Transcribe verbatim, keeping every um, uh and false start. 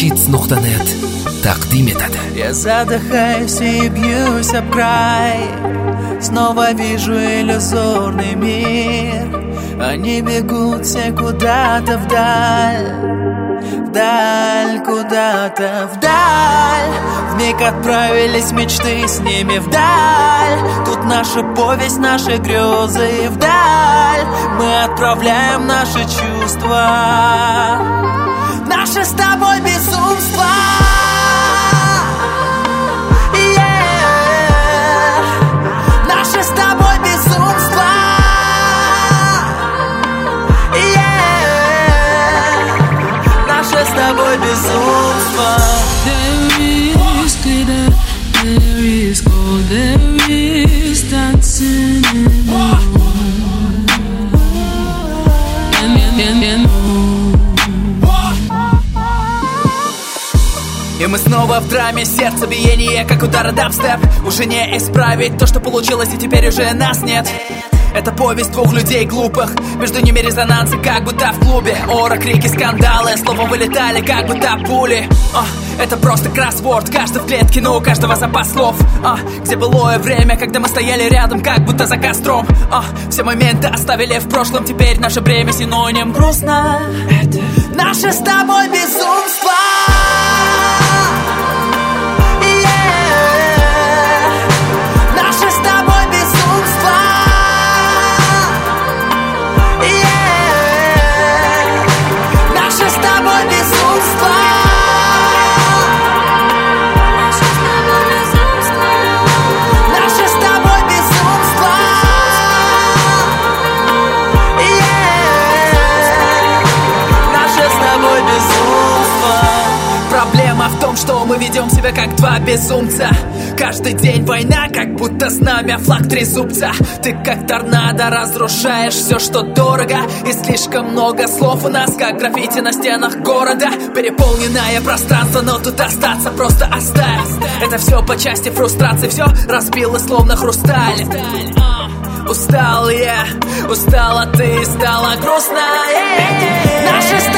Cheats точка нет. Тaqdim etadi. Я задыхаюсь и бьюсь об край. Снова вижу иллюзорный мир. Они бегут все куда-то вдаль, вдаль, куда-то вдаль. Вмиг отправились мечты с ними вдаль. Тут наша повесть, наши грезы вдаль. Мы отправляем наши чувства, наше с тобой безумство. Yeah. Наше с тобой безумство. Yeah. Наше с тобой безумство. There is glitter, there is gold, there is dancing in the room. And, and, and, and, и мы снова в драме, сердцебиение, как удары дабстеп. Уже не исправить то, что получилось, и теперь уже нас нет. Это повесть двух людей глупых, между ними резонансы, как будто в клубе. Ора, крики, скандалы, слова вылетали, как будто пули. а, Это просто кроссворд, каждый в клетке, но у каждого запас слов. а, Где былое время, когда мы стояли рядом, как будто за костром. а, Все моменты оставили в прошлом, теперь наше бремя синоним грустно. Это наше с тобой безумство. В том, что мы ведем себя как два безумца. Каждый день война, как будто знамя, флаг трезубца. Ты как торнадо разрушаешь все, что дорого. И слишком много слов у нас, как граффити на стенах города. Переполненное пространство, но тут остаться просто оставь. Это все по части фрустрации, все разбило словно хрусталь. Устал я, устала ты, стало грустно. Наши